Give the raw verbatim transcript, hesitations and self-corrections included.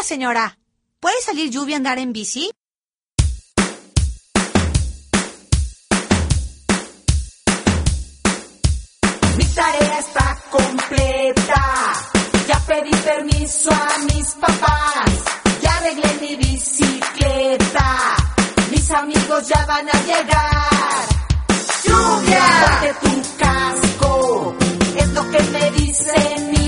Oiga, señora, ¿puede salir lluvia a andar en bici? Mi tarea está completa. Ya pedí permiso a mis papás. Ya arreglé mi bicicleta. Mis amigos ya van a llegar. ¡Lluvia! Ponte tu casco, es lo que me dice mi